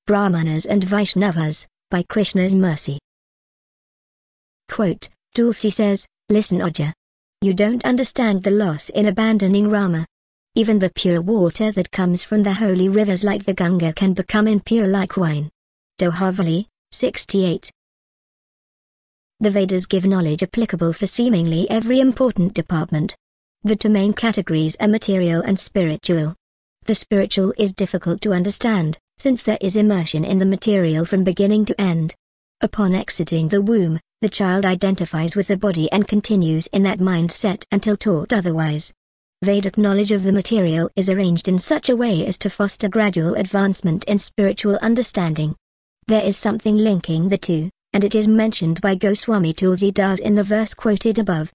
Brahmanas and Vaishnavas, by Krishna's mercy. Quote, Tulsi says, listen Arja. You don't understand the loss in abandoning Rama. Even the pure water that comes from the holy rivers like the Ganga can become impure like wine. Dohavali, 68. The Vedas give knowledge applicable for seemingly every important department. The two main categories are material and spiritual. The spiritual is difficult to understand, since there is immersion in the material from beginning to end. Upon exiting the womb, the child identifies with the body and continues in that mindset until taught otherwise. Vedic knowledge of the material is arranged in such a way as to foster gradual advancement in spiritual understanding. There is something linking the two, and it is mentioned by Goswami Tulsidas in the verse quoted above.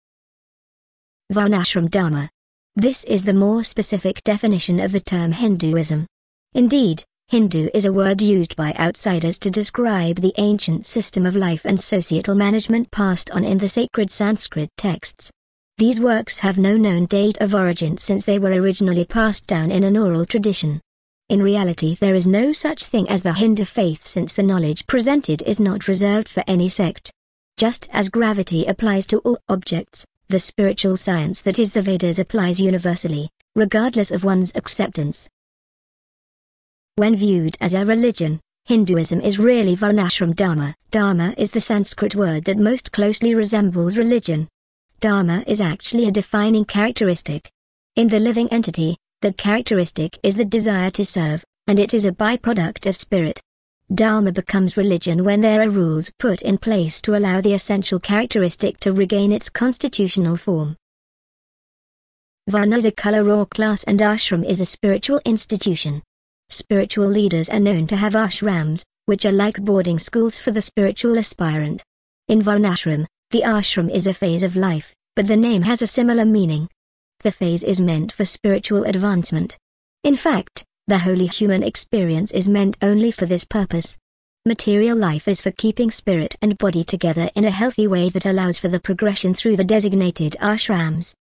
Varnashram Dharma. This is the more specific definition of the term Hinduism. Indeed, Hindu is a word used by outsiders to describe the ancient system of life and societal management passed on in the sacred Sanskrit texts. These works have no known date of origin since they were originally passed down in an oral tradition. In reality, there is no such thing as the Hindu faith since the knowledge presented is not reserved for any sect. Just as gravity applies to all objects, the spiritual science that is the Vedas applies universally, regardless of one's acceptance. When viewed as a religion, Hinduism is really Varnashram Dharma. Dharma is the Sanskrit word that most closely resembles religion. Dharma is actually a defining characteristic. In the living entity, the characteristic is the desire to serve, and it is a byproduct of spirit. Dharma becomes religion when there are rules put in place to allow the essential characteristic to regain its constitutional form. Varna is a color or class and ashram is a spiritual institution. Spiritual leaders are known to have ashrams, which are like boarding schools for the spiritual aspirant. In Varnashram, the ashram is a phase of life, but the name has a similar meaning. The phase is meant for spiritual advancement. In fact, the holy human experience is meant only for this purpose. Material life is for keeping spirit and body together in a healthy way that allows for the progression through the designated ashrams.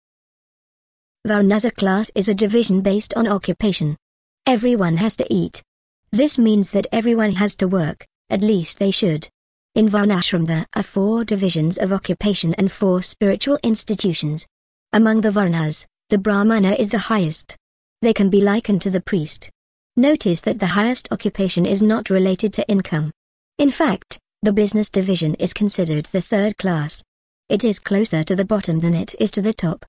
Varnasa class is a division based on occupation. Everyone has to eat. This means that everyone has to work, at least they should. In Varnashram there are 4 divisions of occupation and 4 spiritual institutions. Among the Varnas, the Brahmana is the highest. They can be likened to the priest. Notice that the highest occupation is not related to income. In fact, the business division is considered the 3rd class. It is closer to the bottom than it is to the top.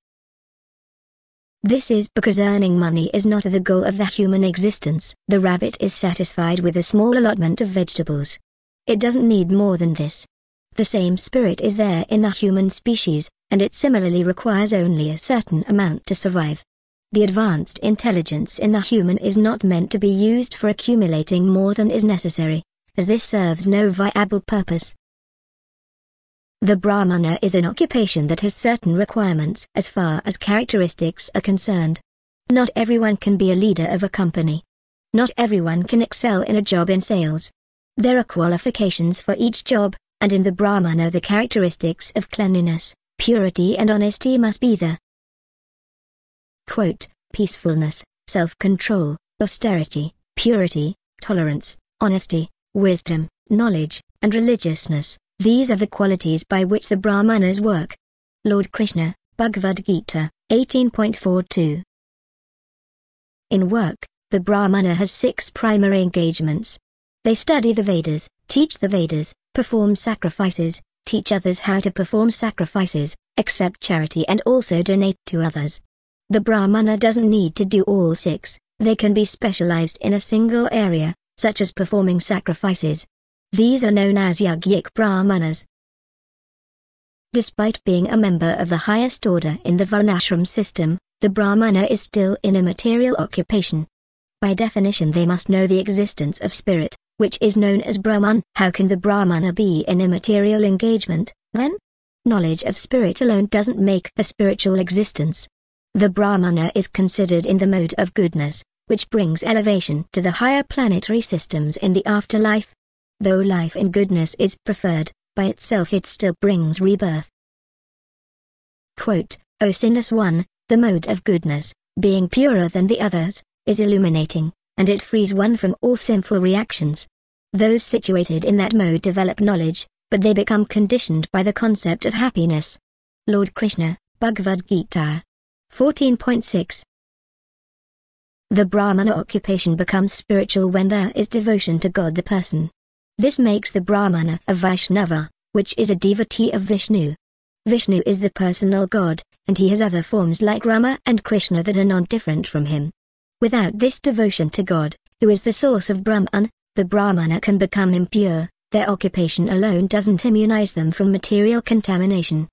This is because earning money is not the goal of the human existence. The rabbit is satisfied with a small allotment of vegetables. It doesn't need more than this. The same spirit is there in the human species, and it similarly requires only a certain amount to survive. The advanced intelligence in the human is not meant to be used for accumulating more than is necessary, as this serves no viable purpose. The Brahmana is an occupation that has certain requirements as far as characteristics are concerned. Not everyone can be a leader of a company. Not everyone can excel in a job in sales. There are qualifications for each job, and in the Brahmana the characteristics of cleanliness, purity and honesty must be there. Quote, peacefulness, self-control, austerity, purity, tolerance, honesty, wisdom, knowledge, and religiousness. These are the qualities by which the Brahmanas work. Lord Krishna, Bhagavad Gita, 18.42. In work, the Brahmana has 6 primary engagements. They study the Vedas, teach the Vedas, perform sacrifices, teach others how to perform sacrifices, accept charity and also donate to others. The Brahmana doesn't need to do all 6, they can be specialized in a single area, such as performing sacrifices. These are known as Yajnik Brahmanas. Despite being a member of the highest order in the Varnashram system, the Brahmana is still in a material occupation. By definition they must know the existence of spirit, which is known as Brahman. How can the Brahmana be in a material engagement, then? Knowledge of spirit alone doesn't make a spiritual existence. The Brahmana is considered in the mode of goodness, which brings elevation to the higher planetary systems in the afterlife. Though life in goodness is preferred, by itself it still brings rebirth. Quote, O sinless one, the mode of goodness, being purer than the others, is illuminating, and it frees one from all sinful reactions. Those situated in that mode develop knowledge, but they become conditioned by the concept of happiness. Lord Krishna, Bhagavad Gita 14.6. The Brahmana occupation becomes spiritual when there is devotion to God the person. This makes the Brahmana a Vaishnava, which is a devotee of Vishnu. Vishnu is the personal God, and he has other forms like Rama and Krishna that are not different from him. Without this devotion to God, who is the source of Brahman, the Brahmana can become impure. Their occupation alone doesn't immunize them from material contamination.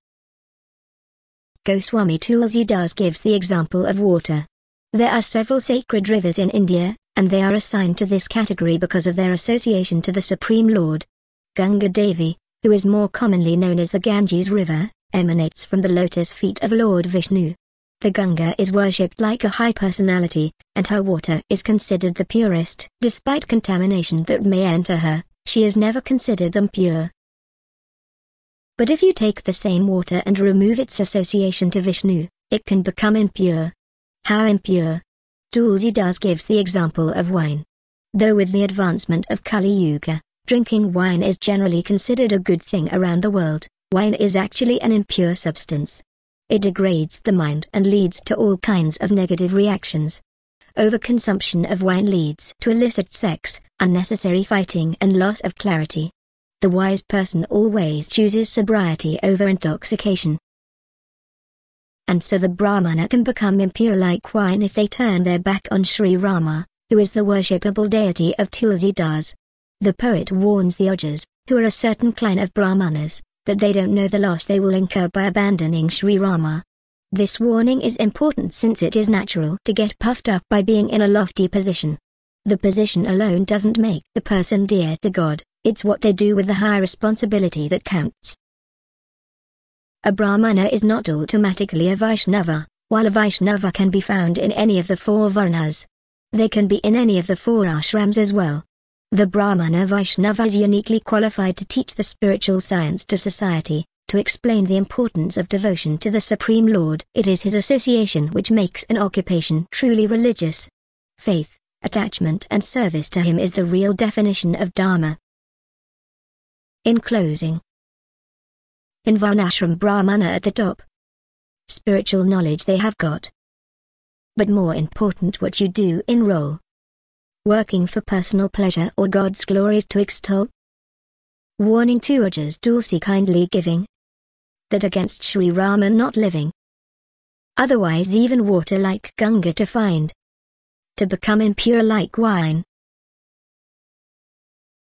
Goswami Tulsidas gives the example of water. There are several sacred rivers in India, and they are assigned to this category because of their association to the Supreme Lord. Ganga Devi, who is more commonly known as the Ganges River, emanates from the lotus feet of Lord Vishnu. The Ganga is worshipped like a high personality, and her water is considered the purest. Despite contamination that may enter her, she is never considered impure. But if you take the same water and remove its association to Vishnu, it can become impure. How impure? Tulsidas gives the example of wine. Though with the advancement of Kali Yuga, drinking wine is generally considered a good thing around the world, wine is actually an impure substance. It degrades the mind and leads to all kinds of negative reactions. Overconsumption of wine leads to illicit sex, unnecessary fighting and loss of clarity. The wise person always chooses sobriety over intoxication. And so the Brahmana can become impure like wine if they turn their back on Sri Rama, who is the worshipable deity of Tulsidas. The poet warns the Ojas, who are a certain clan of Brahmanas, that they don't know the loss they will incur by abandoning Sri Rama. This warning is important since it is natural to get puffed up by being in a lofty position. The position alone doesn't make the person dear to God, it's what they do with the high responsibility that counts. A Brahmana is not automatically a Vaishnava, while a Vaishnava can be found in any of the four Varnas. They can be in any of the four ashrams as well. The Brahmana Vaishnava is uniquely qualified to teach the spiritual science to society, to explain the importance of devotion to the Supreme Lord. It is his association which makes an occupation truly religious. Faith, attachment and service to him is the real definition of Dharma. In closing, in Varnashram Brahmana at the top. Spiritual knowledge they have got. But more important what you do in role. Working for personal pleasure or God's glories to extol. Warning to Ojas Tulsi kindly giving. That against Sri Rama not living. Otherwise even water like Ganga to find. To become impure like wine.